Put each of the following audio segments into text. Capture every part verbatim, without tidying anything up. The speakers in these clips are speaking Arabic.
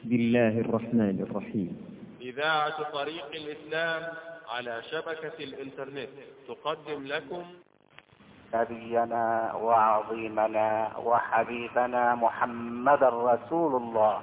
بسم الله الرحمن الرحيم. إذاعة طريق الإسلام على شبكة الإنترنت تقدم لكم نبينا وعظيمنا وحبيبنا محمد رسول الله،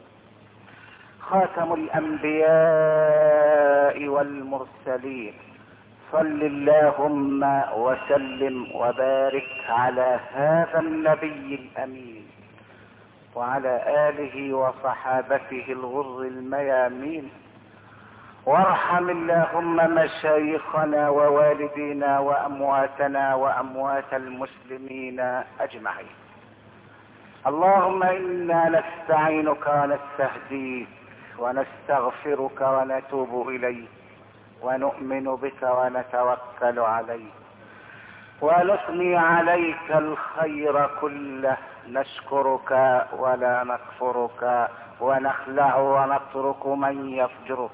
خاتم الأنبياء والمرسلين. صل اللهم وسلم وبارك على هذا النبي الأمين وعلى آله وصحابته الغر الميامين، وارحم اللهم مشايخنا ووالدينا وأمواتنا وأموات المسلمين أجمعين. اللهم إنا نستعينك ونستهديك ونستغفرك ونتوب إليك ونؤمن بك ونتوكل عليك ونثني عليك الخير كله، نشكرك ولا نكفرك ونخلع ونترك من يفجرك.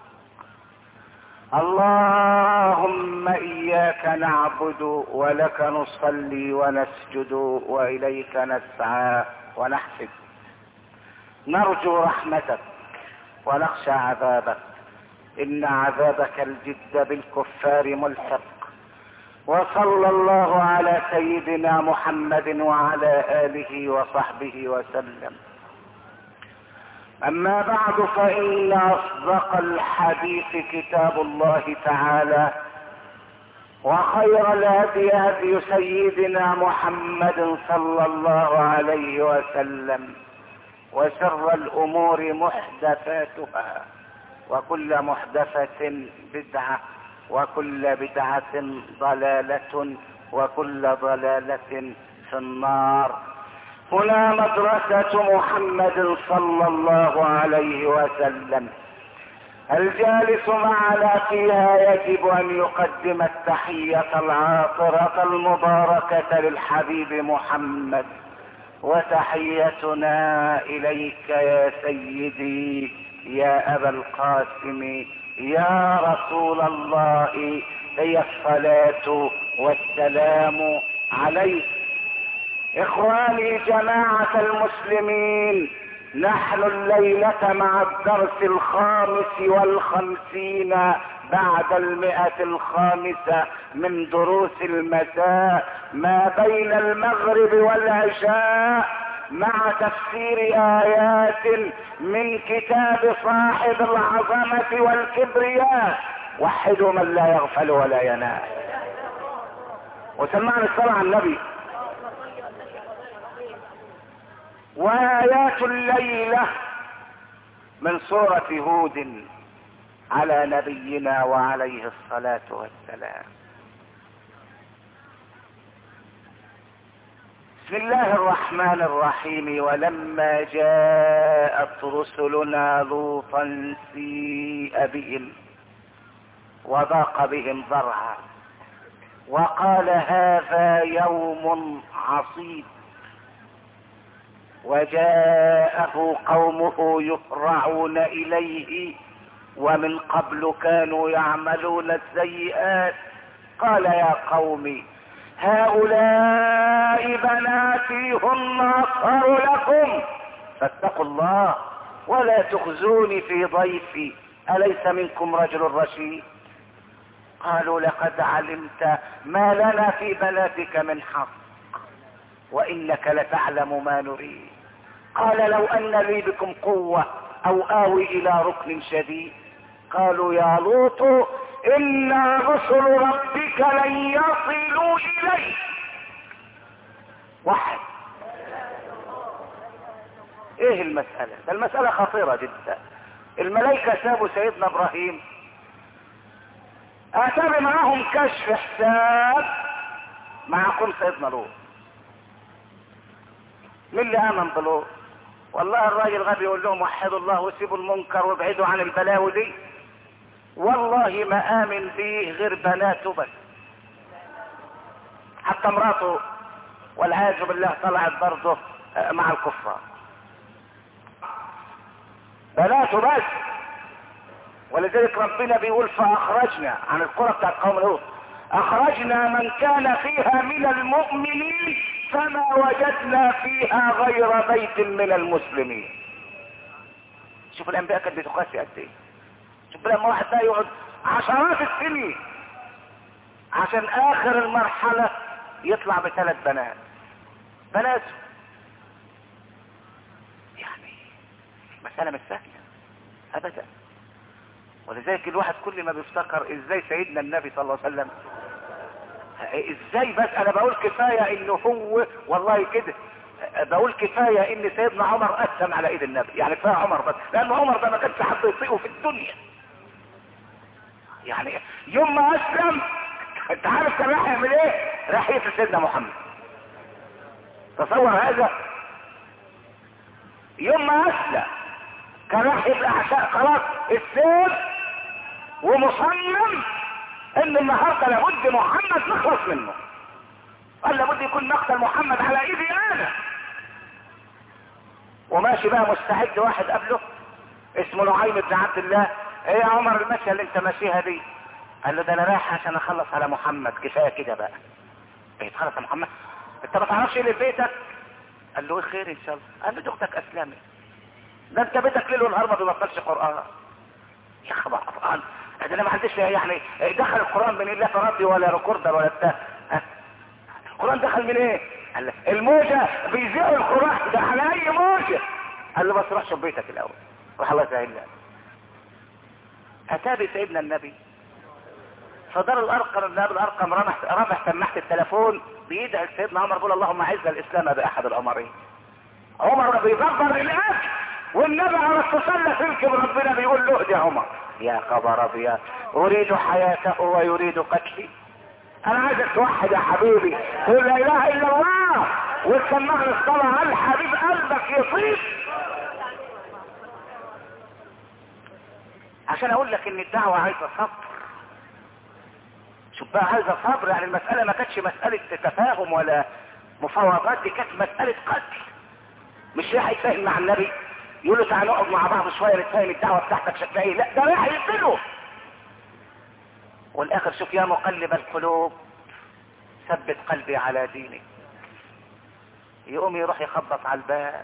اللهم إياك نعبد ولك نصلي ونسجد وإليك نسعى ونحفد، نرجو رحمتك ونخشى عذابك، إن عذابك الجد بالكفار ملحق. وصلى الله على سيدنا محمد وعلى آله وصحبه وسلم. أما بعد، فإن أصدق الحديث كتاب الله تعالى، وخير الهدي هدي سيدنا محمد صلى الله عليه وسلم، وشر الأمور محدثاتها، وكل محدثة بدعة، وكل بدعة ضلالة، وكل ضلالة في النار. هنا مدرسة محمد صلى الله عليه وسلم، الجالس معنا فيها يجب أن يقدم التحية العاطرة المباركة للحبيب محمد، وتحيتنا إليك يا سيدي يا أبا القاسم يا رسول الله، هي الصلاة والسلام عليك. إخواني جماعة المسلمين، نحن الليلة مع الدرس الخامس والخمسين بعد المئة الخامسة من دروس المساء ما بين المغرب والعشاء، مع تفسير آيات من كتاب صاحب العظمة والكبرياء، وحدوا من لا يغفل ولا ينام. وسمعنا الصلاة على النبي. وآيات الليلة من سورة هود على نبينا وعليه الصلاة والسلام. بسم الله الرحمن الرحيم. ولما جاءت رسلنا لوطا سيء بهم وضاق بهم ذرعا وقال هذا يوم عصيب، وجاءه قومه يهرعون إليه ومن قبل كانوا يعملون السيئات. قال يا قوم هؤلاء بناتي هن أطهر لكم فاتقوا الله ولا تخزوني في ضيفي، أليس منكم رجل رشيد؟ قالوا لقد علمت ما لنا في بناتك من حق وإنك لتعلم ما نريد. قال لو أن لي بكم قوة أو آوي إلى ركن شديد. قالوا يا لوط إن رسل ربك لن يصلوا إليك. واحد. ايه المسألة؟ المسألة خطيرة جدا. الملائكة سابوا سيدنا إبراهيم، أتى معهم كشف حساب معكم سيدنا لوط. مين اللي آمن بلوط؟ والله الراجل غبي يقول لهم وحدوا الله وسيبوا المنكر وابعدوا عن البلاوي دي. والله ما آمن به غير بناته بس، حتى مراته والعياذ بالله طلعت برضه مع الكفار. بناته بس. ولذلك ربنا بيقول فأخرجنا عن القرى بتاعت قوم لوط، أخرجنا من كان فيها من المؤمنين فما وجدنا فيها غير بيت من المسلمين. شوف الانبياء كانت بتقاسي قد ايه. شوف لما واحد ده يقعد عشرات السنين عشان اخر المرحلة يطلع بثلاث بنات بنات يعني مسألة مش سهلة ابدا. ولذلك الواحد كل ما بيفتكر ازاي سيدنا النبي صلى الله عليه وسلم، ازاي بس انا بقول كفاية انه هو والله كده، بقول كفاية ان سيدنا عمر اسلم على ايد النبي، يعني كفاية عمر بس، لان عمر ده ما كانش حد يطيقه في الدنيا. يعني يوم ما اسلم انت عارف كان راح يعمل ايه؟ راح يقتل سيدنا محمد. تصور هذا. يوم ما اسلم كان راح يبقى عشان خلاص السيف ومصمم ان النهارده لابد محمد نخلص منه، قال لابد يكون مقتل محمد على ايدي انا. وماشي بقى مستعد واحد قبله اسمه نعيم بن عبد الله، ايه يا عمر المشيه اللي انت ماشيها دي؟ قال له ده انا رايح عشان اخلص على محمد، كفايه كده بقى. ايه تخلص على محمد؟ انت ما تعرفش ايه اللي في بيتك؟ قال له ايه خير ان شاء الله؟ قال له اختك اسلمت. ده انت بيتك ليل ونهار ما بيبطلش قران. يا خبر قران، ده انا ما عنديش يعني دخل القران من لا تردي ولا ريكوردر ولا بتاع. القران دخل من ايه؟ قال له الموجه بيذيعوا القران ده على اي موجه. قال له بس روح شوف بيتك الاول، روح الله يسهل لك. اتى بسيدنا النبي فدار الارقم، النبي الارقم رمح رمح سماعه التليفون بيدعي سيدنا عمر بيقول اللهم اعز الاسلام باحد الامرين. عمر بيدبر الاكل والنبي على التصلى فيكم ربنا بيقول له اهدي يا عمر. يا خبر ابيض، اريد حياته ويريد قتلي. انا عايزك توحد يا حبيبي، تقول لا اله الا الله وتسمعني الصلاه، هل حبيب قلبك يطيب؟ عشان اقول لك ان الدعوه عايزه صبر. شوف بقى عايزه صبر، يعني المساله ما كانتش مساله تفاهم ولا مفاوضات، دي كانت مساله قتل. مش رايح يتفاهم مع النبي يقول له تعال نقعد مع بعض شويه نتفاهم الدعوه بتاعتك شكلها ايه، لا ده رايح يقتله. والاخر شوف يا مقلب القلوب ثبت قلبي على دينك. يقوم يروح يخبط على الباب،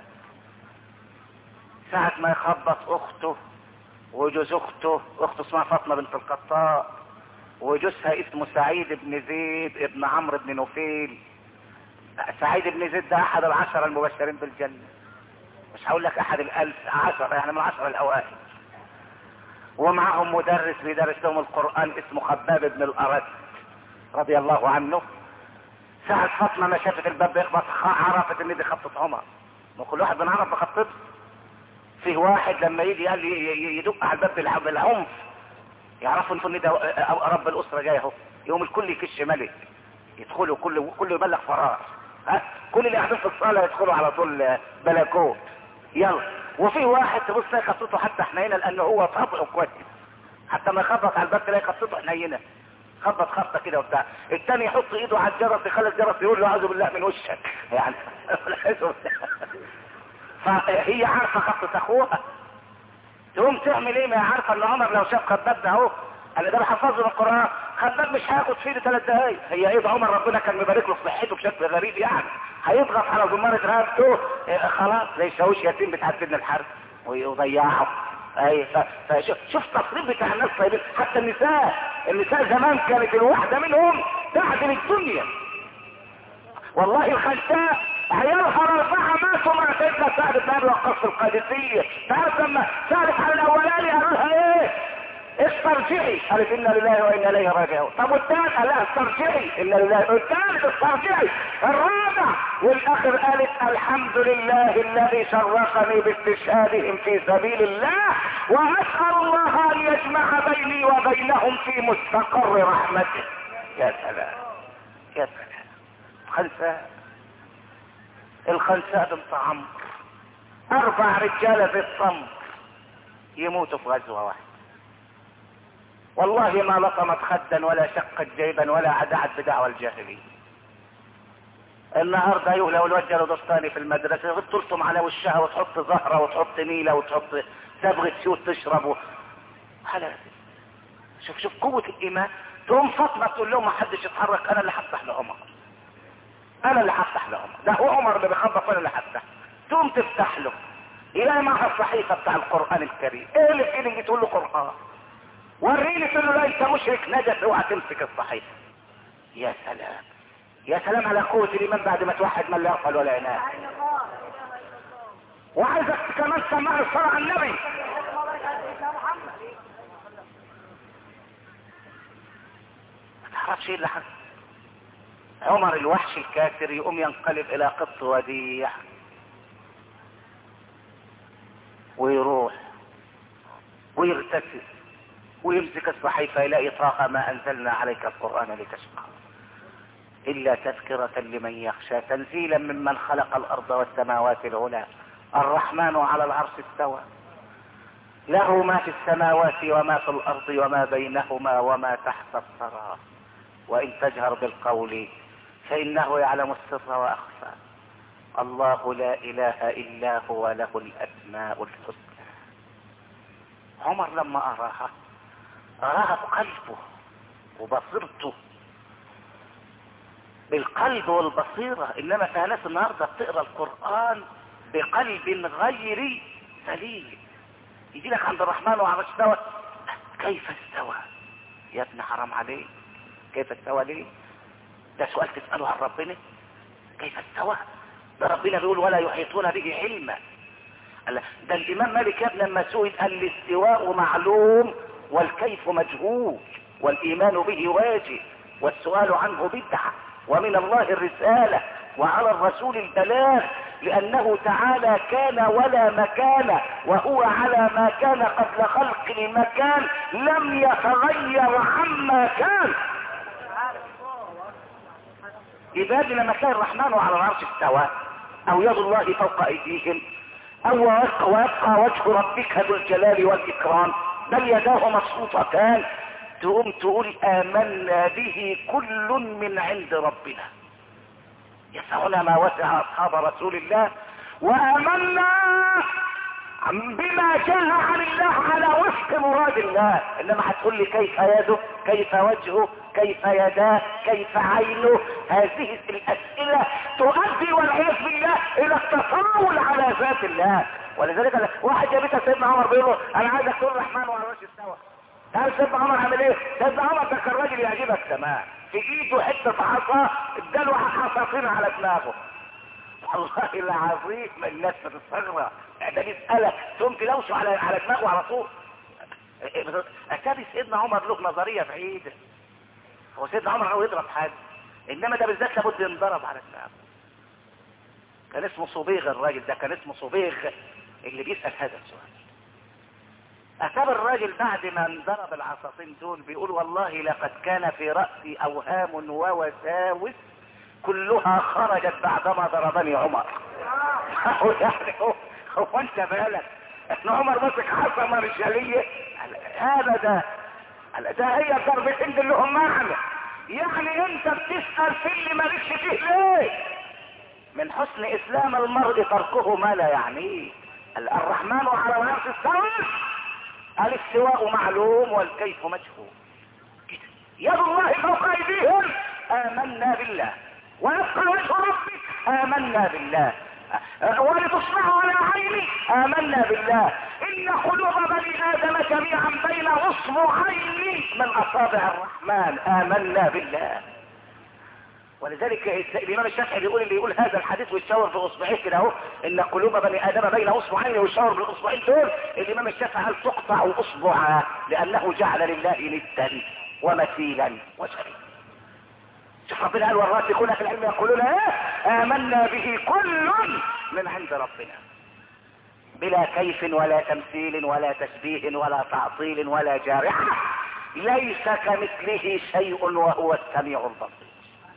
ساعة ما يخبط اخته وجوز اخته، اخته اسمها فاطمة بنت الخطاب وجوزها اسمه سعيد بن زيد ابن عمرو بن نوفيل. سعيد بن زيد ده احد العشرة المبشرين بالجنة، مش هقول لك احد الالف، عشرة يعني من العشرة الاوائل. ومعهم مدرس بيدرس لهم القرآن اسمه خباب بن الارد رضي الله عنه. ساعة فاطمة ما شافت الباب بيخبط عرفت ان دي خطة عمر، وكل واحد بنعرف بخطته. فيه واحد لما يجي قال يدق على الباب بالعنف يعرفوا ان ده رب الاسرة جاي اهو، يوم الكل يكش ملك يدخلوا كله كله يبلغ فراغ، ها كل اللي قاعدين في الصالة يدخلوا على طول بلكوت يلا. وفيه واحد تبص تلاقي خطته حتى حنينه لانه هو طبعه كويس، حتى ما يخبط على الباب تلاقي خطته حنينه، خبط خبطه كده وبتاع. الثاني يحط ايده على الجرس يخلي الجرس يقول له اعوذ بالله من وشك يعني. فهي عارفه خطه اخوها، تقوم تعمل ايه؟ ما هي عارفه ان عمر لو شاف خباب ده اهو قال ده بحفظه من القران، خباب مش هياخد فيه ثلاث دقايق. هي ايه ده عمر ربنا كان مبارك له في صحته بشكل غريب يعني، هيضغط على زمارة رقبته إيه خلاص زي الشاويش يتيم بتاع سيدنا الحرب ويضيعه. اي فشوف شوف تصريف بتاع الناس طيبين. حتى النساء النساء زمان كانت الواحده منهم تعدل الدنيا. والله الخنساء عيالها الاربعه ماتوا مع سيدنا سعد بن ابي وقاص القادسيه. تعرف لما سالت على الاولاني قالوا لها ايه؟ استرجعي، قالت انا لله وانا اليه راجعون. طب والثالث قال لها استرجعي انا لله، والثالث استرجعي، الرابع والاخر قالت الحمد لله الذي شرفني باستشهادهم في سبيل الله واسال الله ان يجمع بيني وبينهم في مستقر رحمته. يا سلام يا سلام. خنساء الخنساء بنت عمرو، اربع رجاله في الصمت يموتوا في غزوه واحده. والله ما لطمت خدا ولا شقت جيبا ولا عدعت بدعوى الجاهليه. النهارده يقول لو الواد جاله دستاني في المدرسه ترسم على وشها وتحط زهره وتحط نيله وتحط صبغه سيوط تشربه. حلال. شوف شوف قوه الايمان. تقوم فاطمه تقول لهم ما حدش يتحرك، انا اللي هفتح لعمر، انا اللي هفتح لعمر، ده هو عمر اللي بيخبط وانا اللي هفتح. تقوم تفتح له، يلاقي معها الصحيفة بتاع القرآن الكريم. ايه اللي في ايدك بتقول له قرآن؟ وريني. تقول له لا انت مشرك نجس، اوعى تمسك الصحيفة. يا سلام يا سلام على قوة الايمان بعد ما توحد من لا يغفل ولا ينام. وعايزك كمان تسمع الصلاة على النبي. ما تعرفش ايه اللي حصل. عمر الوحش الكافر يقوم ينقلب الى قط وديع ويروح ويغتسل ويمسك الصحيفة يلاقي طه ما انزلنا عليك القرآن لتشقى الا تذكرة لمن يخشى تنزيلا ممن خلق الارض والسماوات العلى الرحمن على العرش استوى له ما في السماوات وما في الارض وما بينهما وما تحت الثرى وان تجهر بالقول فانه يعلم السر واخفى الله لا اله الا هو له الاسماء الحسنى. عمر لما اراها اراها بقلبه وبصيرته، بالقلب والبصيرة. انما في ناس النهاردة بتقرأ القرآن بقلب غير سليم. يجي لك عند الرحمن وعلى استوى، كيف استوى يا ابن حرام عليك؟ كيف استوى ليه؟ ده سؤال تسأله عن ربنا؟ كيف استوى؟ ده ربنا بيقول ولا يحيطون به علما. ده الامام مالك يا ابن لما سئل قال الاستواء معلوم والكيف مجهول والايمان به واجب والسؤال عنه بدعة ومن الله الرسالة وعلى الرسول البلاغ لأنه تعالى كان ولا مكان وهو على ما كان قبل خلق المكان لم يتغير عما كان. عباد لما كان الرحمن على العرش استوى أو يد الله فوق أيديهم أو ويبقى وجه ربك ذو الجلال والإكرام بل يداه مبسوطتان، تقوم تقول آمنا به كل من عند ربنا. يسعنا ما وسع أصحاب رسول الله وآمنا بما جاء عن الله على وفق مراد الله. انما هتقول لي كيف يده، كيف وجهه، كيف يداه، كيف عينه، هذه الاسئلة تؤدي والعياذ بالله الى التطاول على ذات الله. ولذلك واحد جابتها سيدنا عمر بيقول له انا عايزك تقول الرحمن على العرش استوى. قال سيدنا عمر عمل ايه؟ سيدنا عمر ده كان راجل يعجبك تمام، في ايده حته عصا اداله حصاصين على دماغه. والله العظيم الناس بتستغرب، ده بيسالك تقوم تلوشه على على دماغه على طول. اتاري سيدنا عمر له نظريه بعيده. هو سيدنا عمر هو يضرب حد، انما ده بالذات لابد ينضرب على دماغه. كان اسمه صبيغ الراجل ده، كان اسمه صبيغ اللي بيسال هذا السؤال. أتاب الراجل بعد ما انضرب العصاصين دول بيقول والله لقد كان في رأسي أوهام ووساوس كلها خرجت بعدما ضربني عمر. هو يعني هو, هو انت بالك ان عمر مسك حصمة رجالية؟ ابدا، ده هي الضربتين اللي هم معنى. يعني انت بتسأل في اللي مالكش فيه ليه؟ من حسن اسلام المرء تركه ما لا يعنيه. الرحمن على العرش استوى، الاستواء معلوم والكيف مجهول. يد الله فوق ايديهم امنا بالله ويبقى وجه ربك امنا بالله ولتصنعوا على عيني امنا بالله ان قلوب بني ادم جميعا بين اصبعين من اصابع الرحمن امنا بالله. ولذلك الامام الشافعي بيقول اللي يقول هذا الحديث ويشاور باصبعيه كده اهو ان قلوب بني ادم بين اصبعين ويشاور بالاصبعين دول، الامام الشافعي قال تقطع اصبعا لانه جعل لله ندا ومثيلا وشريكا. شوف ربنا قال والراسخون في العلم يقولون ايه؟ امنا به كل من عند ربنا بلا كيف ولا تمثيل ولا تشبيه ولا تعطيل ولا جارحه ليس كمثله شيء وهو السميع البصير.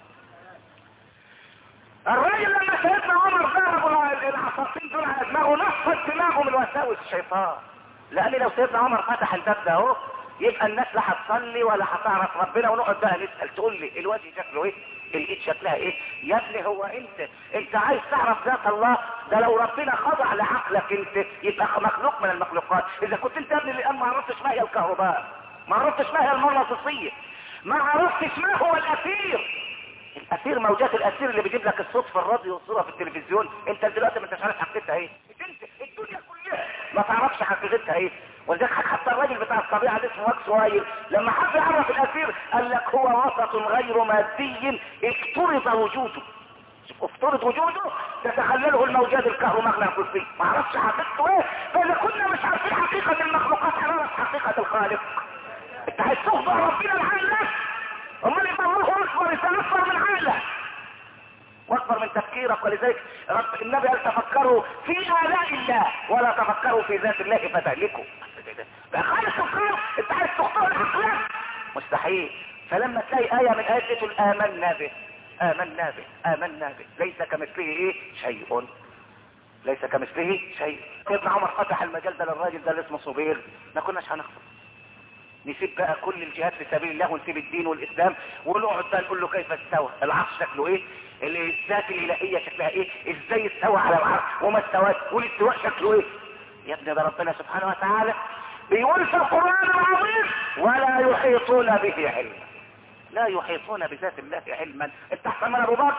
الراجل لما سيدنا عمر ضرب العصاصين دول على دماغه نفض دماغه من وساوس الشيطان. لان لو سيدنا عمر فتح الباب ده اهو يبقى الناس لا هتصلي ولا هتعرف ربنا، ونقعد بقى نسال تقول لي الوجه شكله ايه؟ الايد شكلها ايه؟ يا ابني هو انت انت عايز تعرف ذات الله؟ ده لو ربنا خضع لعقلك انت يبقى مخلوق من المخلوقات. اذا كنت انت يا ابني الان ما عرفتش ما هي الكهرباء، ما عرفتش ما هي المغناطيسيه، ما عرفتش ما هو الاثير، الاسير، موجات الاسير اللي بيجيب لك الصوت في الراديو والصوره في التلفزيون، انت دلوقتي ما انتش عارف حقيقتها ايه. الدنيا كلها ما تعرفش حقيقتها ايه. ولذلك حتى الراجل بتاع الطبيعه اللي اسمه ماكس وايل لما حب يعرف الاسير قال لك هو وسط غير مادي افترض وجوده. افترض وجوده تتخلله الموجات الكهرومغناطيسيه، ما عرفش حقيقته ايه. فاذا كنا مش عارفين حقيقه المخلوقات هنعرف حقيقه الخالق. انت عايز تخضع ربنا لعقلك؟ امال يبقى الله اكبر يتنفر من عقلك واكبر من تفكيرك. ولذلك رب النبي قال تفكروا في آلاء الله ولا تفكروا في ذات الله فتهلكوا. بقى خالص الخلق انت عايز تخضع لعقلك؟ مستحيل. فلما تلاقي آية من آيات تقول آمنا به آمنا به آمنا به ليس كمثله ايه شيء، ليس كمثله شيء. سيدنا عمر فتح المجال ده للراجل ده اللي اسمه صبير، ما كناش هنخطب. نسيب بقى كل الجهاد في سبيل الله ونسيب الدين والاسلام ونقعد بقى نقول له كيف استوى، العرش شكله ايه، الذات الالهيه شكلها ايه، ازاي استوى على العرش وما استواش، والاستواء شكله ايه. يا ابني ده ربنا سبحانه وتعالى بيقول في القران العظيم ولا يحيطون به علما. لا يحيطون بذات الله علما. انت احسن من ابو بكر.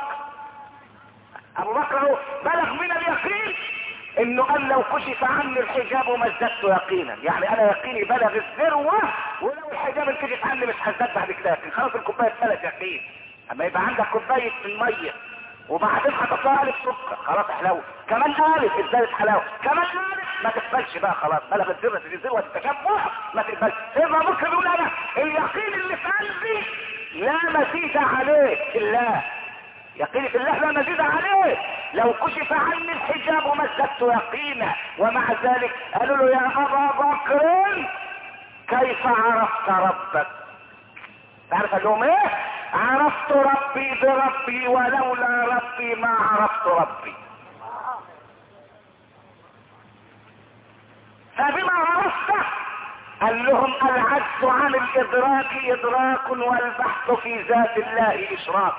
ابو بكر بلغ من اليقين انه قال لو كشف عني الحجاب ما ازددت يقينا، يعني انا يقيني بلغ الذروه ولو الحجاب انكشف عني مش هزداد بعد كده، لكن خلاص الكوبايه اتملت يقين. اما يبقى عندك كوبايه من ميه وبعدين حطيتها الف سكر خلاص حلاوه، كمان الف ازدادت حلاوه، كمان الف ما تقبلش بقى خلاص بلغ الذره الذروه التشبع ما تقبلش. سيدنا ابو بكر بيقول انا اليقين اللي في قلبي لا مزيد عليه في الله، يقيني في الله لا مزيد عليه، لو كشف عني الحجاب ما ازددت يقينا. ومع ذلك قالوا له يا ابا بكر كيف عرفت ربك؟ تعرف قال لهم ايه؟ عرفت ربي بربي ولولا ربي ما عرفت ربي. فبما عرفت قال لهم العجز عن الادراك ادراك والبحث في ذات الله اشراك.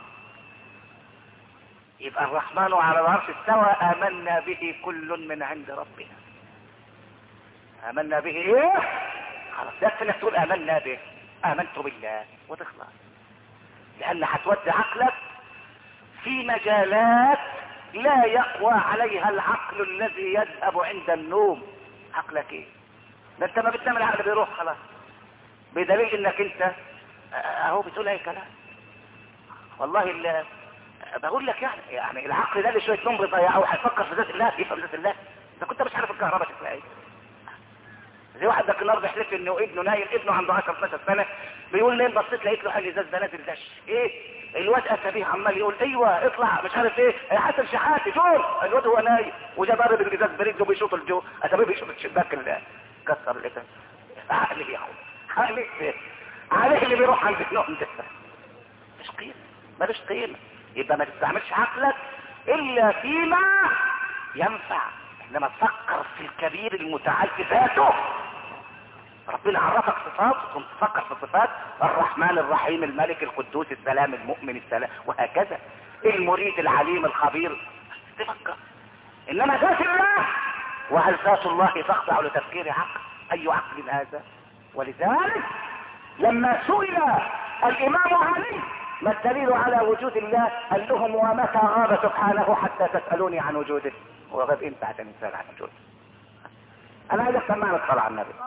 يبقى الرحمن على العرش استوى آمنا به كل من عند ربنا. آمنا به ايه؟ خلاص يكفي انك تقول آمنا به، آمنت بالله وتخلص. لأن هتودي عقلك في مجالات لا يقوى عليها العقل الذي يذهب عند النوم. عقلك ايه؟ ده انت ما بتنام العقل بيروح خلاص. بدليل انك انت اهو بتقول اي كلام. والله اللي بقول لك يعني يعني العقل ده اللي شويه نوم بيضيعه هيفكر في ذات الله، يفهم ذات الله. اذا كنت مش عارف الكهرباء شكلها ايه. زي واحد ذاك النهارده حلف انه ابنه نايم، ابنه عنده عشرة اتناشر سنه، بيقول نايم بصيت لقيت له حل ازاز ده نازل دش. ايه؟ الواد اتى بيه عمال يقول ايوه اطلع مش عارف ايه يا حسن شحاتي شوف الواد هو نايم وجا ضارب الازاز برجله بيشوط الجو، اتى بيه بيشوط الشباك اللي كسر الازاز. عقلي يا عم عقلي ايه؟ عليه اللي بيروح عند النوم ده مش قيمه، ملوش قيمه. يبقى ما تستعملش عقلك الا فيما ينفع، انما تفكر في الكبير المتعال في ذاته. ربنا عرفك صفات ثم تفكر في صفات الرحمن الرحيم الملك القدوس السلام المؤمن السلام وهكذا، المريد العليم الخبير تفكر. انما ذات الله وهل ذات الله تخضع لتفكير عقل؟ اي عقل هذا؟ ولذلك لما سئل الامام علي ما الدليل على وجود الله قال لهم ومتى غاب سبحانه حتى تسألوني عن وجوده؟ هو غاب امتى عشان نسأل عن وجوده؟ انا عايز اسمعنا الصلاة على النبي.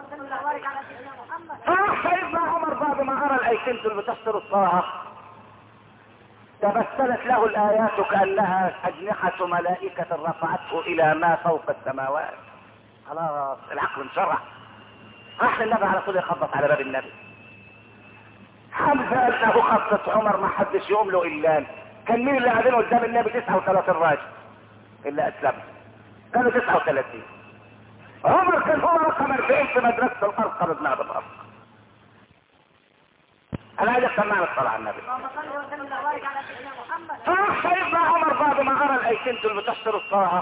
فراح سيدنا عمر بعد ما ارى الايتين دول بتفسر الصلاة تبسلت له الايات كأنها اجنحة ملائكة رفعته الى ما فوق السماوات. خلاص العقل انشرح. راح للنبي على طول يخبط على باب النبي. حمزة قال له خطة عمر ما حدش يقوم له الا كان مين اللي قاعدين قدام النبي؟ تسعة وثلاثين راجل اللي اسلموا كانوا تسعة وثلاثين. عمر كان هو رقم اربعين في مدرسة الارقم ابن ابي الارقم. انا عايز اسمعنا الصلاة على النبي. فراح سيدنا عمر بعد ما ارى الايتين دول بتفسر الصلاة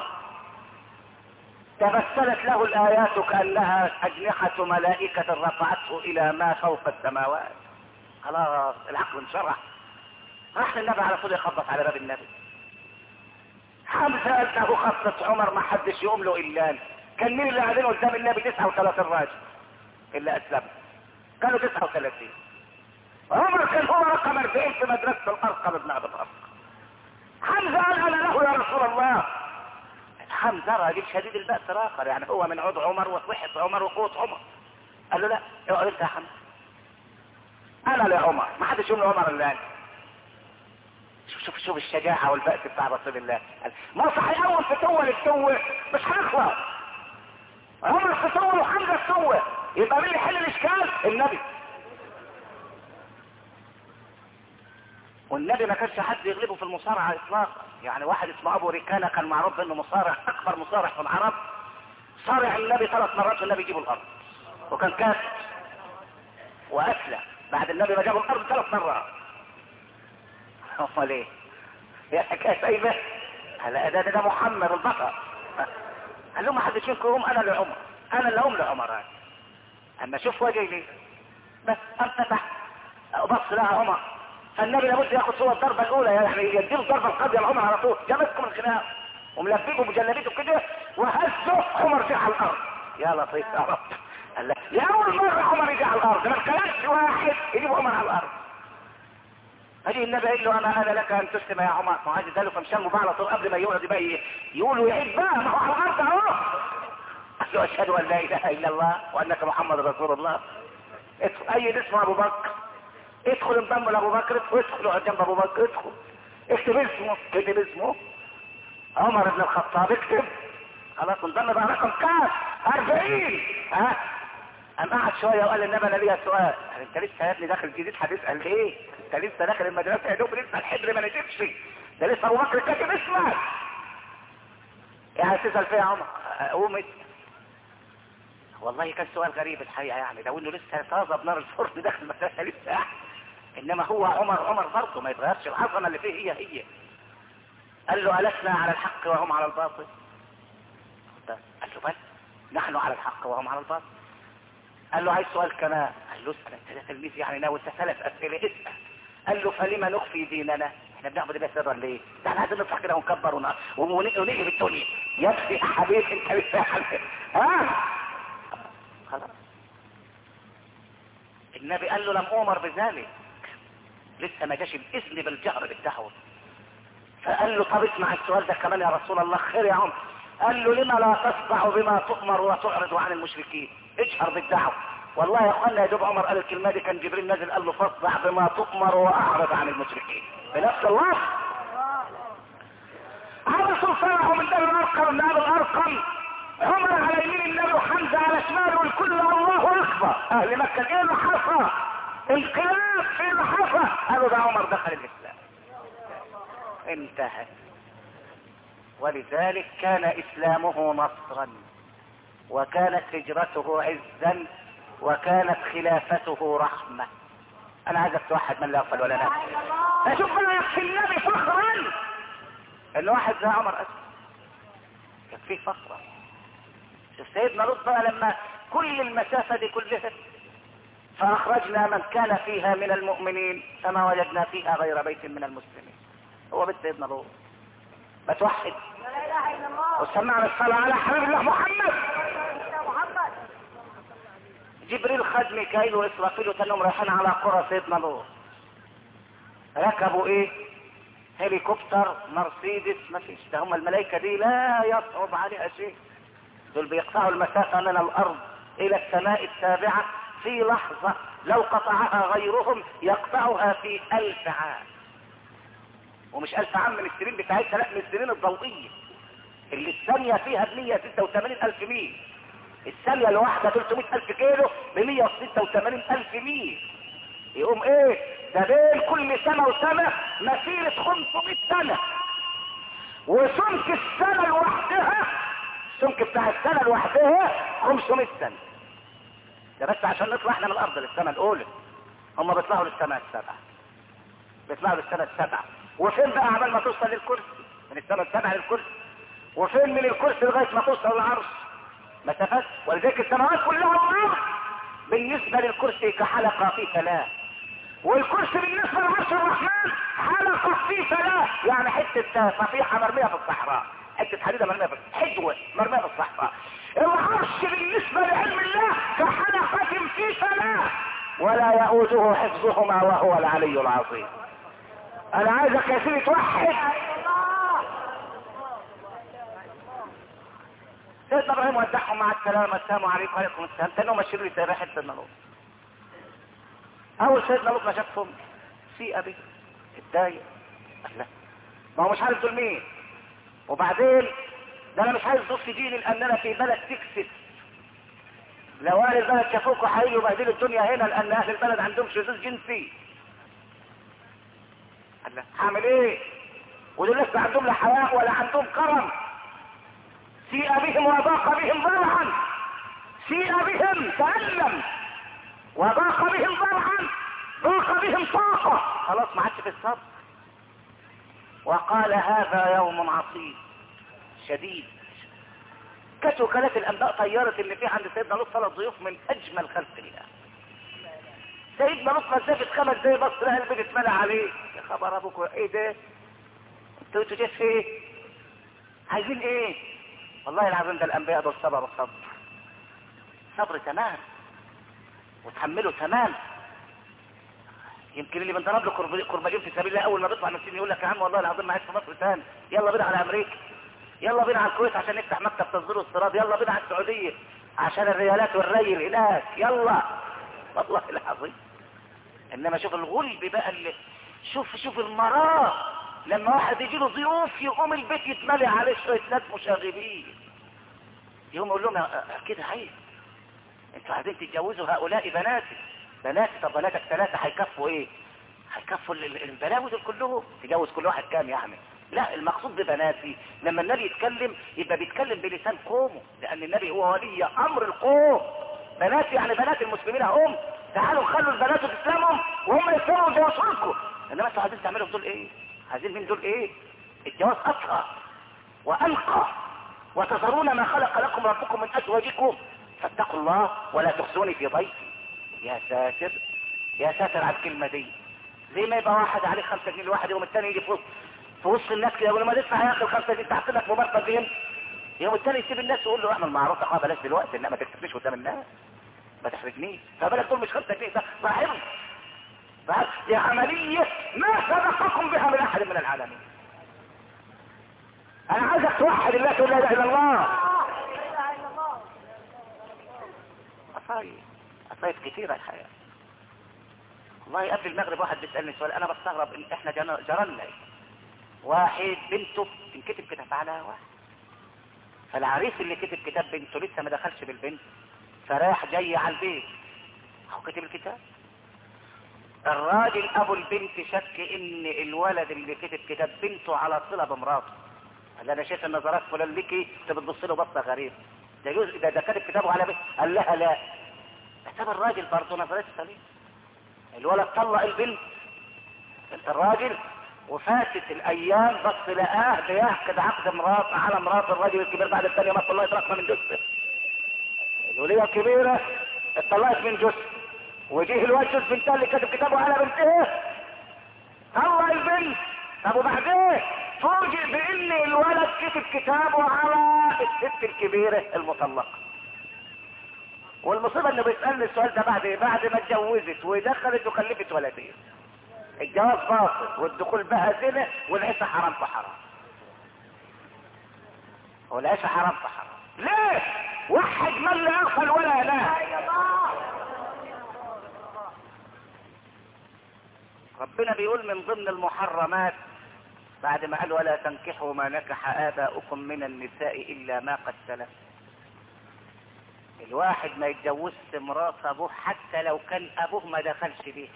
تبسلت له الايات كأنها اجنحة ملائكة رفعته الى ما فوق السماوات. خلاص العقل انشرح. راح للنبي على طول يخبط على باب النبي. حمزة قال له خطة عمر ما حدش يقوم له الا كان مين اللي قاعدين قدام النبي؟ تسعة وثلاثين راجل اللي اسلموا كانوا تسعة وثلاثين. عمر كان هو رقم أربعين في مدرسة الأرقم ابن أبي الأرقم. حمزة قال انا له يا رسول الله. حمزة راجل شديد البأس راقر، يعني هو من عود عمر وصحة عمر وقوة عمر. قال له لا اقعد انت يا حمزة، انا لعمر، ما حدش يقول لعمر الا انا. شوف شوف شوف الشجاعة والبأس بتاع رسول الله. ما صحيح اول فتوة للتوة مش هنخلص. عمر فتوة وحمزة فتوة، يبقى مين اللي يحل الاشكال؟ النبي. والنبي ما كانش حد يغلبه في المصارعة اطلاقا. يعني واحد اسمه ابو ريكانة كان معروف انه مصارع، اكبر مصارع في العرب، صارع النبي ثلاث مرات والنبي يجيبه الارض، وكان كافر واسلم بعد النبي ما جابه الارض ثلاث مرات. امال ايه؟ يا حكايه سايبه. هلا ده ده محمد البطل. قال له ما حدش منكم يقوم، انا لعمر، انا اللي اقوم لعمر. اما شوف وجهي ليه بس انفتح بص لها عمر. فالنبي لابد ياخد صوره الضربه الاولى، يعني يديله الضربه القاضيه لعمر على طول، جابتكم الخناق وملببه بجلابيته كده وهزه عمر جه على الارض. يا لطيف يا رب. قال لك يا اول مره عمر يجي على الارض، ما كانش واحد يجيب عمر على الارض. هذه النبي قال له انا انا لك ان تسلم يا عمر. ما عايز اداله فمشان على طول قبل ما يقعد بقى يقولوا يعيد بقى، ما هو على الارض اهو. قال له اشهد ان لا اله الا الله وانك محمد رسول الله. ادخل اي اسم ابو بكر، ادخل انضم لابو بكر، ادخل جنب ابو بكر، ادخل اكتب اسمه، اكتب اسمه عمر بن الخطاب، اكتب خلاص انضم بقى رقم كام؟ أربعين. ها قام قعد شويه وقال للنبي انا ليا سؤال. يعني انت لسه يا ابني داخل جديد هتسال ايه؟ انت لسه داخل المدرسه يا دوب لسه الحبر ما نشفش، ده لسه ابو بكر كاتب اسمك. يعني تسال فيا يا عمر؟ قوم اسال. والله كان سؤال غريب الحقيقه، يعني لو انه لسه طازه بنار الفرن داخل المدرسه لسه، انما هو عمر عمر برضه ما يتغيرش، العظمه اللي فيه هي هي. قال له ألسنا على الحق وهم على الباطل؟ قال له بل نحن على الحق وهم على الباطل. قال له عايز سؤال كمان. قال له اسال انت ده تلميذ يعني ناوي انت ثلاث اسئله اسال. قال له فلما نخفي ديننا؟ احنا بنعبد ده سرا ليه؟ ده احنا عايزين نطلع كده ونكبر ونقلب الدنيا. يا ابني يا حبيبي انت لسه ها خلاص. النبي قال له لم امر بذلك، لسه ما جاش الاذن بالجهر بالدعوه. فقال له طب اسمع السؤال ده كمان يا رسول الله. خير يا عمر. قال له لما لا تصدع بما تؤمر وتعرض عن المشركين؟ اجهر بالدعوه. والله يا اخوانا يا دوب عمر قال الكلمه دي كان جبريل نازل قال له فاصدع بما تؤمر واعرض عن المشركين بنفس اللفظ. الرسول صلاه من دار الارقم من ابي الارقم، عمر على يمين النبي وحمزه على شماله والكل الله اكبر. اهل مكه ايه اللي حصل؟ انقلاب ايه اللي حصل؟ قالوا ده عمر دخل الاسلام. انتهى. ولذلك كان اسلامه نصرا، وكانت هجرته عزا، وكانت خلافته رحمة. انا عايزك توحد من لا يغفل ولا نفس. اشوف بقى يكفي النبي فخرا ان واحد زي عمر اسد يكفيه فخرا. شوف سيدنا لوط بقى لما كل المسافة دي كلها فاخرجنا من كان فيها من المؤمنين فما وجدنا فيها غير بيت من المسلمين. هو بيت سيدنا لوط. بتوحد لا اله الا الله وسمعنا الصلاة على حبيب الله محمد. محمد. جبريل خد ميكائيل واسرافيل وتنهم رايحين على قرى سيدنا لوط. ركبوا ايه؟ هليكوبتر مرسيدس، ما فيش. ده هم الملائكة دي لا يصعب عليها شيء. دول بيقطعوا المسافة من الارض الى السماء السابعة في لحظة، لو قطعها غيرهم يقطعها في الف عام. ومش الف عام من السنين بتاعتها، لا من السنين الضوئية اللي الثانية فيها ب مية وستة وثمانين الف ميل. الثانية الواحدة ثلاثمائة الف كيلو ب مية وستة وثمانين الف ميل. يقوم ايه ده بين كل سنة وسنة مسيرة خمسمائة سنة. وسمك السنة لوحدها، السمك بتاع السنة لوحدها خمسمائة سنة. ده بس عشان نطلع احنا من الارض للسماء الاولى. هم بيطلعوا للسماء السبعة، بيطلعوا للسماء السبعة. وفين بقى عمال ما توصل للكرسي؟ من السماء السبعة للكرسي. وفين من الكرسي لغاية ما توصل للعرش؟ مسافات. ولذلك السماوات كلها والارض بالنسبة للكرسي كحلقة في ثلاث، والكرسي بالنسبة لعرش الرحمن حلقة في ثلاث. يعني حتة صفيحة مرمية في الصحراء، حتة حديدة مرمية في حجوة مرمية في الصحراء. العرش بالنسبة لعلم الله كحلقة في ثلاث. ولا يؤوده حفظهما وهو العلي العظيم. انا عايزك يا سيدي توحد. سيدنا ابراهيم ودعهم مع السلامه، السلام عليكم وعليكم السلام، كانوا ماشيين لي سيرة سيدنا لوط. اول سيدنا لوط ما شافهم سيئة به اتضايق، لا ما هو مش عارف دول مين. وبعدين ده انا مش عايز ضيف ديني لان انا في بلد تكسب. لو اهل البلد شافوكوا هيجوا يبهدلوا الدنيا هنا لان اهل البلد عندهم شذوذ جنسي. الله هعمل ايه؟ ودول لسه عندهم لا حياء ولا عندهم كرم. سيء بهم وضاق بهم ضرعا، سيء بهم تألم وضاق بهم ضرعا، ضاق بهم طاقة، خلاص ما عادش في الصبر. وقال هذا يوم عصيب شديد. كانت وكالات الانباء طيرت ان في عند سيدنا لوط ثلاث ضيوف من اجمل خلق الله. سيدنا لوط مسافه خمس دقايق بص لها البيت اتملى عليه. يا خبر ابوك ايه ده؟ انتوا انتوا جايين ايه؟ عايزين ايه؟ والله العظيم ده الانبياء دول صبروا صبر صبر تمام وتحملوا تمام. يمكن اللي بنضرب له كرباجين في سبيل الله اول ما بيطلع من السجن يقول لك يا عم والله العظيم ما عايش في مصر ثاني، يلا بينا على امريكا، يلا بينا على الكويت عشان نفتح مكتب تصدير واستيراد، يلا بينا على السعوديه عشان الريالات والريل هناك، يلا والله العظيم. انما شوف الغلب بقى اللي شوف شوف المراه لما واحد يجي له ضيوف يقوم البيت يتملي عليه شويه ناس مشاغبين، يقوم يقول لهم كده عيب، انتوا عايزين تتجوزوا هؤلاء بناتي بناتي طب بناتك ثلاثه هيكفوا ايه؟ هيكفوا البلاوي دول كلهم؟ تجوز كل واحد كام يعني؟ لا المقصود ببناتي لما النبي يتكلم يبقى بيتكلم بلسان قومه، لان النبي هو ولي امر القوم. بناتي يعني بنات المسلمين هم، تعالوا خلوا البنات تسلمهم وهم يسلموا جوازكم. انما انتوا عايزين تعملوا دول ايه؟ عايزين من دول ايه؟ الجواز اطهر وانقى، وتذرون ما خلق لكم ربكم من ازواجكم فاتقوا الله ولا تخزوني في ضيفي. يا ساتر يا ساتر على الكلمه دي. زي ما يبقى واحد عليه خمسة جنيه لواحد يوم الثاني يجي في وسط في وسط الناس كده يقول ما تدفع يا اخي الخمسة جنيه تحت لك مباركه بهم. يوم الثاني يسيب الناس ويقول له اعمل معروف اه بلاش دلوقتي انما ما تكتبنيش قدام الناس ما تحرجنيش. فبالك تقول مش خمسة جنيه ده صاحبي دي عمليه ما سبقكم بها من احد من العالمين. انا عايزك توحد الله تقول لا اله الا الله. اصايب اصايب كثيره الحياه. والله قبل المغرب واحد بيسالني سؤال انا بستغرب ان احنا جرالنا واحد بنته انكتب كتاب على واحد، فالعريس اللي كتب كتاب بنته لسه ما دخلش بالبنت فراح جاي على البيت هو كتب الكتاب. الراجل ابو البنت شك ان الولد اللي كتب كتاب بنته على صله بمراته، قال انا شايف النظرات فلان ليكي انت بتبص له بصه غريبه ده يجوز ده, ده كاتب كتابه على بنت. قال لها لا كتاب الراجل برضه نظرته سليمه. الولد طلق البنت انت الراجل وفاتت الايام بس لقاه بيعقد عقد مرات على مرات الراجل الكبير بعد الثانيه ما طلعت رقمه من جثه. الوليه الكبيره اتطلقت من جثه وجيه الواد جوز بنتها اللي كاتب كتابه على بنتها طلق البنت. طب وبعدين فوجئ بان الولد كتب كتابه على الست الكبيره المطلقه. والمصيبه انه بيسالني السؤال ده بعد ايه؟ بعد ما اتجوزت ودخلت وخلفت ولدين. الجواز باطل والدخول بها زنا والعيشه حرام في حرام. والعيشه حرام في حرام. ليه؟ وحد من لا يغفل ولا لا. ربنا بيقول من ضمن المحرمات بعد ما قال ولا تنكحوا ما نكح آباؤكم من النساء إلا ما قد سلف. الواحد ما يتجوزش مرات ابوه حتى لو كان ابوه ما دخلش بيه.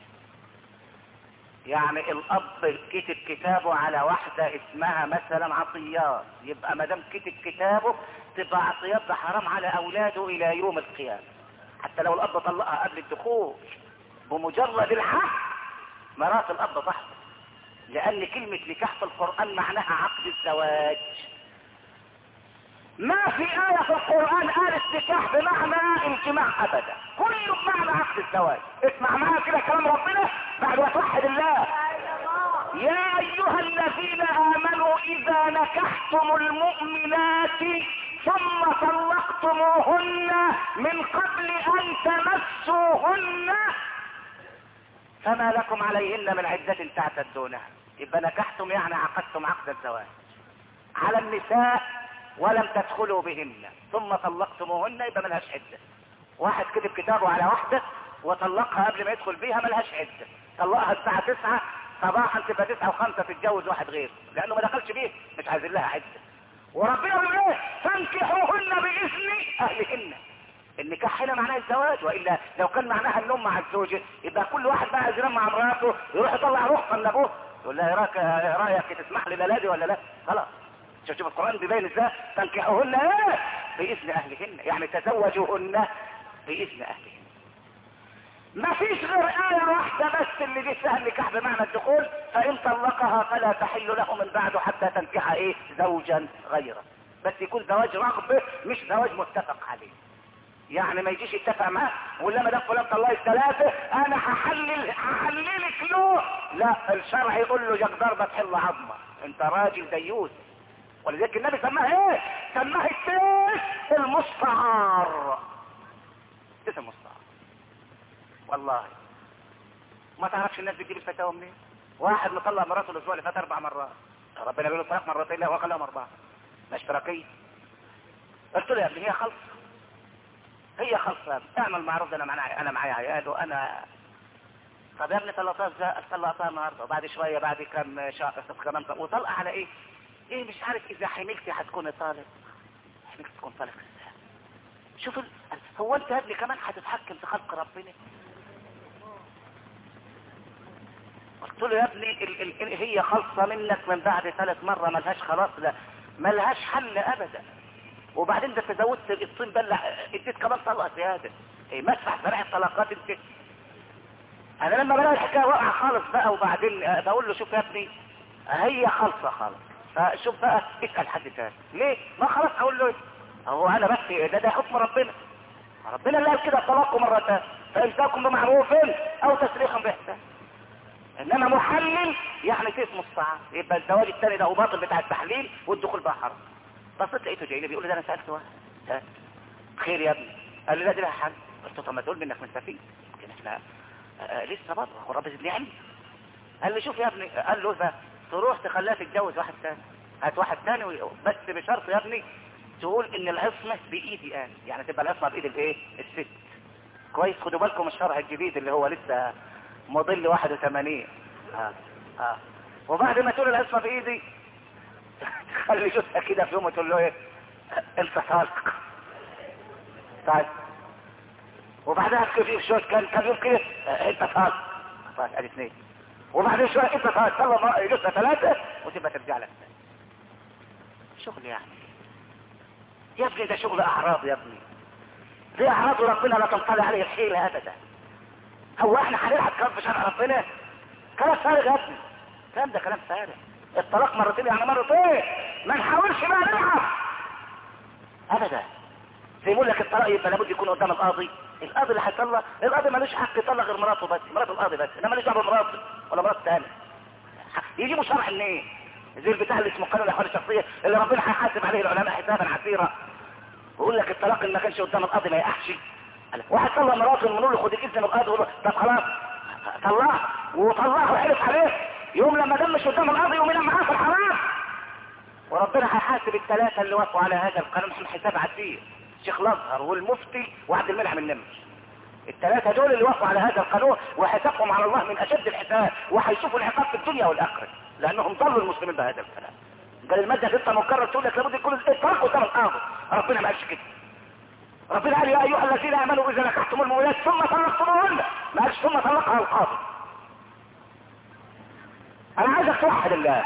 يعني الاب كتب كتابه على واحدة اسمها مثلا عطيات، يبقى ما دام كتب كتابه تبقى عطيات ده حرام على اولاده الى يوم القيامة حتى لو الاب طلقها قبل الدخول. بمجرد الحق مرات الاب تحصل، لان كلمة نكاح في القرآن معناها عقد الزواج. ما في آية في القرآن قالت نكاح بمعنى انجماع أبدا، كله بمعنى عقد الزواج. اسمع معايا كده كلام ربنا بعد ما توحد الله. يا أيها الذين آمنوا إذا نكحتم المؤمنات ثم طلقتموهن من قبل أن تمسوهن فما لكم عليهن من عدة تعتدونها. يبقى نكحتم يعني عقدتم عقد الزواج على النساء ولم تدخلوا بهن ثم طلقتموهن، يبقى ملهاش عدة. واحد كتب كتابه على واحدة وطلقها قبل ما يدخل بيها، ملهاش عدة. طلقها الساعة تسعة صباحا تبقى تسعة وخمسة تتجوز واحد غير، لانه ما دخلش بيه، مش عايزين لها عدة. وربنا بيقول ايه؟ فانكحوهن باذن اهلهن. النكاح هنا معناه الزواج، والا لو كان معناها النوم مع الزوجة يبقى كل واحد بقى عايز ينام مع مراته يروح يطلع رخصة من ابوه يقول لها رايك رايك تسمح لي بلادي ولا لا؟ خلاص. شوف القرآن بيبين ازاي تنكحوهن ايه؟ باذن اهلهن، يعني تزوجوهن باذن اهلهن. ما فيش غير آية واحدة بس اللي دي فيها النكاح بمعنى الدخول، فإن طلقها فلا تحل له من بعده حتى تنكح ايه؟ زوجا غيره. بس يكون زواج رغبة مش زواج متفق عليه. يعني ما يجيش يتفق معاه ولا ما دام فلان طلقت ثلاثة انا هحلل هحللك له، لا، الشرع يقول له جاك ضربة تحل عظمة، انت راجل ديوث. ولذلك النبي سماها ايه؟ سماها التيس المستعار. التيس المستعار. والله ما تعرفش الناس بتجيب الفتاوى منين؟ واحد مطلع مراته الاسبوع اللي فات اربع مرات، ربنا بيقول له طلاق مرتين، لا هو خلاهم اربعه، ما اشتراكيه. قلت له يا ابني هي خلص، هي خلص، اعمل معروف، انا معايا انا معايا عيال وانا. طب يا ابني طلقتها ازاي؟ طلقتها النهارده، وبعد شويه بعد كم شهر كمان وطلقه على ايه؟ ايه مش عارف، اذا حملتي هتكون طالق، حملتي تكون طالق ازاي؟ شوف ال... هو انت يا ابني كمان هتتحكم في خلق ربنا؟ قلت له يا ابني ال... ال... ال... هي خلصه منك من بعد ثالث مره، ملهاش خلاص، لا ملهاش حل ابدا. وبعدين ده تزودت الطين بلع، اديت كمان طلقه زياده، ايه مسح سريع الطلقات انت. انا لما بلاقي الحكايه واقعه خالص بقى وبعدين بقول له شوف يا ابني هي خالصه خالص، فشوف بقى اسال حد تاني ليه؟ ما خلاص اقول له هو انا بس ده ده حكم ربنا، ربنا اللي قال كده طلاقكم مرتين فامساكم بمعروف او تسريح باحسان. انما محلل يعني كيس مستعار، يبقى الزواج الثاني ده هو باطل بتاع التحليل والدخول بقى حرام. بصيت لقيته جاي لي بيقول لي ده انا سالت واحد ها خير يا ابني، قال لي لا دي لها حل. قلت له طب ما تقول لي انك مستفيد، يمكن احنا آه لسه برضه هو رب يزيدني علم. قال لي شوف يا ابني، قال له ده تروح تخليها تتجوز واحد ثاني، هات واحد ثاني بس بشرط يا ابني تقول ان العصمه بايدي انا، يعني تبقى العصمه بايد الايه؟ الست. كويس، خدوا بالكم الشرع الجديد اللي هو لسه مضل واحد وثمانين. اه اه وبعد ما تقول العصمه بايدي تخلي جثة كده في يوم وتقول له ايه؟ انت طالق. طيب وبعدها في شوية كان كان يوم كده انت طالق. طيب ادي اثنين. وبعدين شوية انت طالق، طلع جثة ثلاثة وتبقى ترجع لك. شغل يعني يا ابني، ده شغل اعراض يا ابني، في اعراض ربنا لا تنطلع عليه الحيلة ابدا. هو احنا هنلعب كلام في شرع ربنا؟ كلام فارغ يا ابني، كلام ده كلام فارغ. الطلاق مرتين يعني مرتين، ما نحاولش بقى نلعب ابدا. زي يقول لك الطلاق يبقى لابد يكون قدام القاضي، القاضي اللي هيطلق، القاضي مالوش حق يطلق غير مراته بس، مرات القاضي بس، انما مالوش دعوه بمراته ولا مرات ثانيه. يجيبوا شرح منين؟ زي البتاع اللي اسمه قانون الاحوال الشخصيه اللي ربنا هيحاسب عليه العلماء حسابا عسيرا، ويقول لك الطلاق اللي ما كانش قدام القاضي ما يقحش. واحد طلق مراته ونقول له خد الاذن من القاضي، يقول له طب خلاص طلعه وطلعه وحلف عليه، يوم لما دام مش قدام القاضي يوم ينام معاه في الحرام. وربنا هيحاسب الثلاثه اللي وافقوا على هذا القانون حساب عسير، الشيخ الازهر والمفتي وعبد المنعم النمري. الثلاثه دول اللي وافقوا على هذا القانون وحسابهم على الله من اشد الحساب، وهيشوفوا العقاب في الدنيا والاخره لانهم ضلوا المسلمين بهذا الكلام. قال الماده لسه مكرر تقول لك لابد يكون الطلاق قدام القاضي، ربنا ما قالش كده. ربنا قال يا ايها الذين امنوا اذا نكحتم المؤمنات ثم طلقتموهن، ما قالش ثم طلقها القاضي. انا عايزك توحد الله،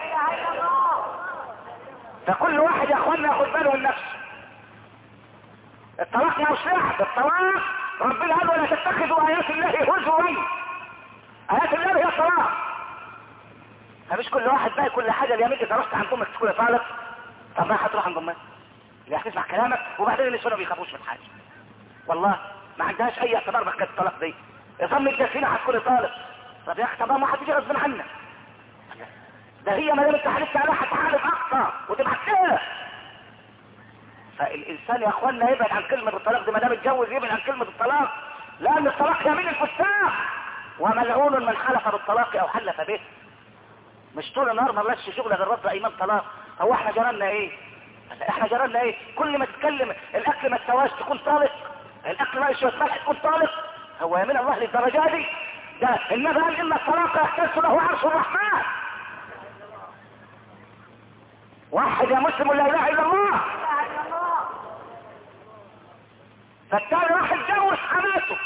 فكل واحد يا اخوانا ياخد باله من نفسه. الطلاق مش لعب، الطلاق ربنا قال ولا تتخذوا ايات الله هزوا. ايات الله هي الطلاق، فمش كل واحد بقى كل حاجه اليمين اذا رحت عند امك تقول طالق، طب ما هتروح عند امك اللي هتسمع كلامك، وبعدين النسوان ما بيخافوش من حاجه والله، ما عندهاش اي اعتبار بحكايه الطلاق دي. ظن الجسيمه هتكون طالق، طب يا اخي طب ما هتيجي غصب عنك، ده هي ما دام انت حلفت عليها هتحارب اكتر وتبقى كده. فالانسان يا اخوانا يبعد عن كلمه الطلاق دي، ما دام اتجوز يبعد عن كلمه الطلاق، لان الطلاق يمين الفساق. وملعون من حلف بالطلاق او حلف به. مش طول النهار ما لكش شغل غير رد ايمان طلاق. هو احنا جرالنا ايه؟ احنا جرالنا ايه؟ كل ما تتكلم الاكل ما تسواش تكون طالق، الاكل ما يشوى ملح تكون طالق. هو يمين الله للدرجه دي؟ ده النبي قال ان الطلاق يحتاج له عرش الرحمن. واحد يا مسلم لا اله الا الله. فالتالي راح يتجوز حماته.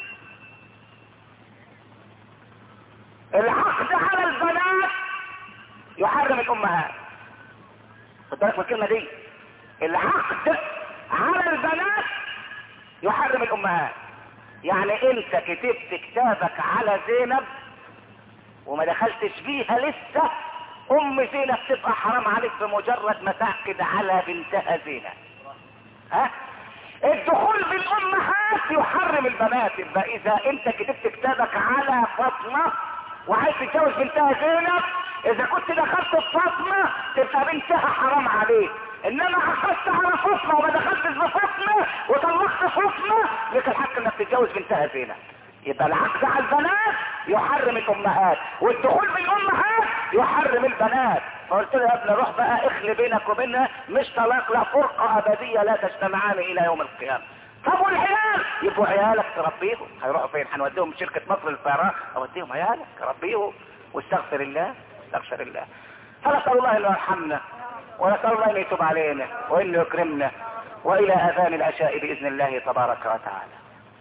العقد على البنات يحرم الامهات. خد بالك من الكلمه دي، العقد على البنات يحرم الامهات. يعني انت كتبت كتابك على زينب وما دخلتش بيها لسه، ام زينب تبقى حرام عليك بمجرد ما تعقد على بنتها زينب. ها؟ الدخول بالامهات يحرم البنات. يبقى اذا انت كتبت كتابك على فاطمه وعايز تتجوز بنتها زينب، اذا كنت دخلت بفاطمه تبقى بنتها حرام عليك. انما عقدت على فاطمه وما دخلتش بفاطمه وطلقت فاطمه، لك الحق انك تتجوز بنتها زينب. يبقى العقد على البنات يحرم الامهات، والدخول بالامهات يحرم البنات. فقلت له يا ابني روح بقى اخلي بينك وبينها، مش طلاق، لا، فرقه ابديه لا تجتمعان الى يوم القيامه. طب والعيال؟ يبقوا عيالك تربيهم. هيروحوا فين؟ هنوديهم شركه مصر للطيران؟ اوديهم عيالك تربيهم واستغفر الله استغفر الله. فنسال الله انه يرحمنا، ونسال الله انه يتوب علينا وانه يكرمنا، والى اذان العشاء باذن الله تبارك وتعالى.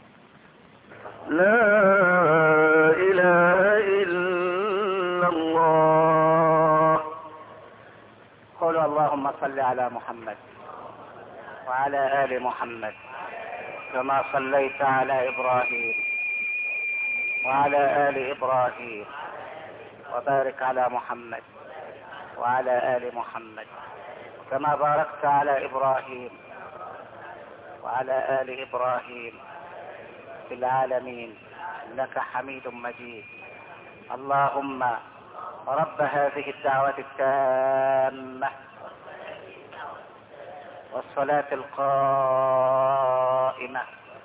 لا اله الا الله. قولوا اللهم صل على محمد وعلى ال محمد كما صليت على ابراهيم وعلى ال ابراهيم، وبارك على محمد وعلى ال محمد كما باركت على ابراهيم وعلى ال ابراهيم في العالمين انك حميد مجيد. اللهم رب هذه الدعوة التامة والصلاة القائمة،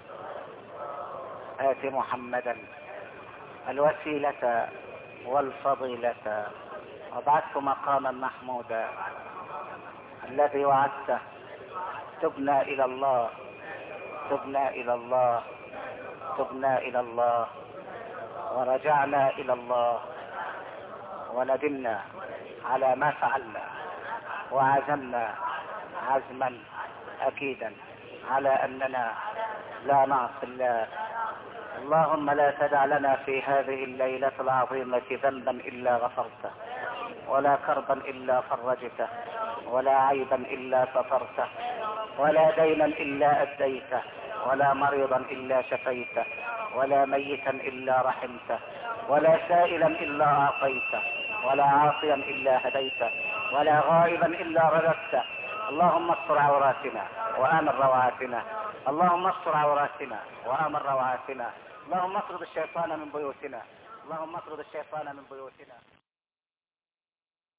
آت محمدا الوسيلة والفضيلة وابعثه مقاما محمودا الذي وعدته. تبنا إلى الله تبنا إلى الله تبنا إلى الله ورجعنا إلى الله، وندمنا على ما فعلنا، وعزمنا عزما أكيدا على أننا لا نعصي الله. اللهم لا تدع لنا في هذه الليلة العظيمة ذنبا إلا غفرته، ولا كربا إلا فرجته، ولا عيبا إلا سترته، ولا دينا إلا أديته، ولا مريضا إلا شفيته، ولا ميتا إلا رحمته، ولا سائلا إلا أعطيته، ولا عاصيا إلا هديته، ولا غائبا إلا رددته. اللهم استر عوراتنا وآمن روعاتنا، اللهم استر عوراتنا وآمن روعاتنا، اللهم اطرد الشيطان من بيوتنا، اللهم اطرد الشيطان من بيوتنا.